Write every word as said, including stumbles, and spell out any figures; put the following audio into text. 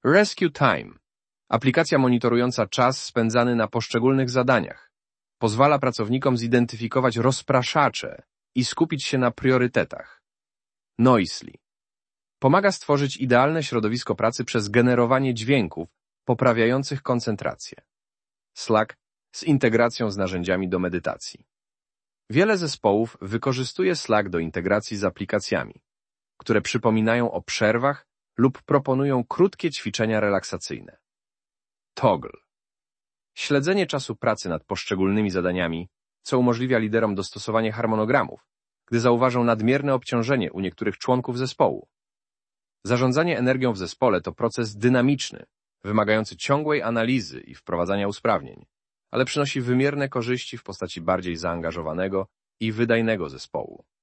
Rescue Time. Aplikacja monitorująca czas spędzany na poszczególnych zadaniach. Pozwala pracownikom zidentyfikować rozpraszacze i skupić się na priorytetach. Noisly. Pomaga stworzyć idealne środowisko pracy przez generowanie dźwięków poprawiających koncentrację. Slack z integracją z narzędziami do medytacji. Wiele zespołów wykorzystuje Slack do integracji z aplikacjami, które przypominają o przerwach lub proponują krótkie ćwiczenia relaksacyjne. Toggle. Śledzenie czasu pracy nad poszczególnymi zadaniami, co umożliwia liderom dostosowanie harmonogramów, gdy zauważą nadmierne obciążenie u niektórych członków zespołu. Zarządzanie energią w zespole to proces dynamiczny, wymagający ciągłej analizy i wprowadzania usprawnień, ale przynosi wymierne korzyści w postaci bardziej zaangażowanego i wydajnego zespołu.